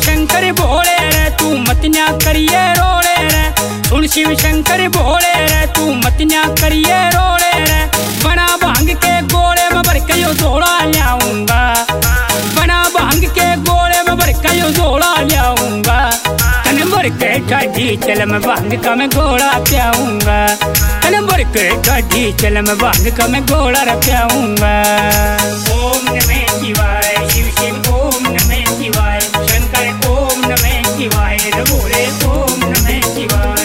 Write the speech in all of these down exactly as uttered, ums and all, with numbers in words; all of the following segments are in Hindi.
शंकर भोले रे तू मतिया करिए रोले रे। सुन शिव शंकर भोले रे तू मतिया करिए रोले रे। बना भांग के गोले में भर के यो झोला लाऊंगा। बना भांग के गोले में भर के यो झोला लाऊंगा। तन भर के ठाठी चल मैं भांग का मैं घोड़ा प्याऊंगा। तन भर के ठाठी चल मैं भांग का मैं घोड़ा प्याऊंगा। ओम नमः शिवाय शिव शिव ओम नमः शिवाय शंकर ओम नमः शिवाय भोले ओम नमः शिवाय।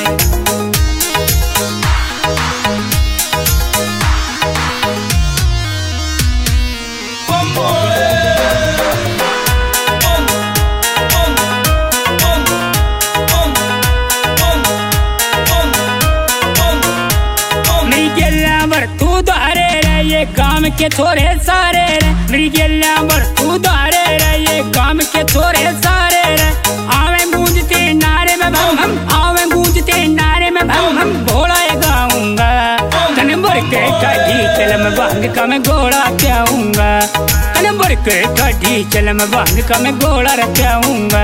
तू धारे रे ये काम के छोरे सारे रे। मेरी गेला बर तू धारे रे ये काम के छोरे सारे रे। आवे गूंजते नारे में भम हम आवे गूंजते नारे में भम हम घोड़ा गाऊंगा। तन भर के ठाठी चल मैं भांग का मैं घोड़ा प्याऊंगा। तन भर के ठाठी चल मैं भांग का मैं घोड़ा प्याऊंगा।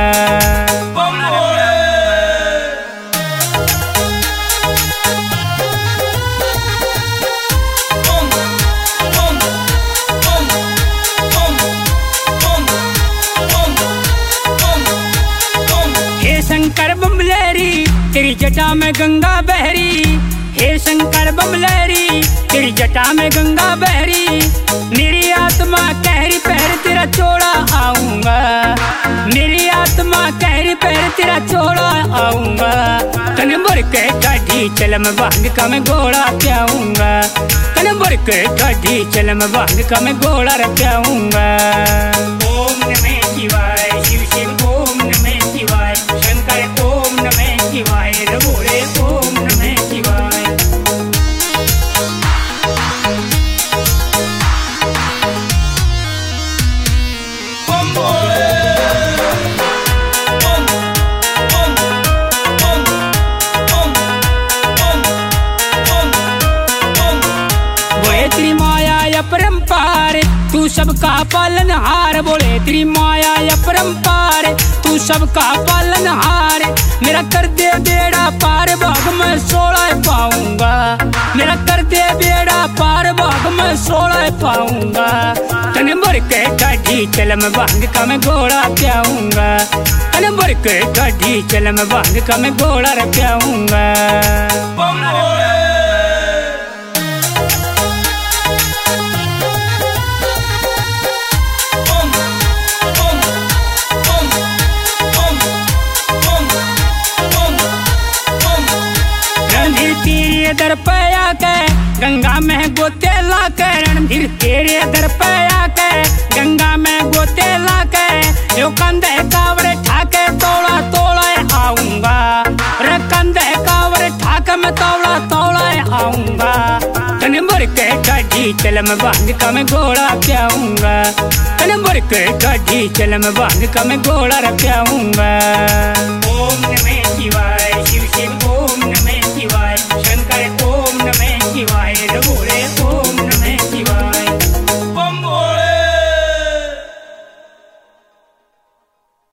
शंकर बमलेरी तेरी जटा में गंगा बहरी। हे शंकर बमलेरी तेरी जटा में गंगा बहरी। मेरी आत्मा कहरी पैर तेरा चोड़ा आऊंगा। मेरी आत्मा कहरी पैर तेरा चोड़ा आऊंगा। तन भर के ठाठी चल मैं भांग का मैं घोड़ा प्याऊंगा। तन भर के ठाठी चल मैं भांग का मैं घोड़ा प्याऊंगा। ओम नमः शिवाय शिव शिव ओम नमः शिवाय शंकर ओम नमः शिवाय भोले ओम नमः शिवाय। बोले तेरी माया अपरंपार तू सबका पालनहार। बोले तेरी माया अपरंपार तू सबका पालनहार। मेरा कर दे बेड़ा पार भाग में सोलह पाऊंगा। मेरा कर दे बेड़ा पार भाग में सोलह पाऊंगा। तन भर के ठाठी चल मैं भांग का मैं घोड़ा प्याऊंगा। तन भर के ठाठी चल मैं भांग का मैं घोड़ा प्याऊंगा। तेरे दर पे आके गंगा में गोते ला के। रणधीर तेरे दर पे आके गंगा में गोते ला के। यो कंधे कावड़ ठाके तोड़ा तोड़ा आऊंगा। रे कंधे कावड़ ठाके मैं तोड़ा तोड़ा आऊंगा। तन भर के ठाठी चल मैं भांग का मैं घोड़ा प्याऊंगा। तन भर के ठाठी चल मैं भांग का मैं घोड़ा प्याऊंगा।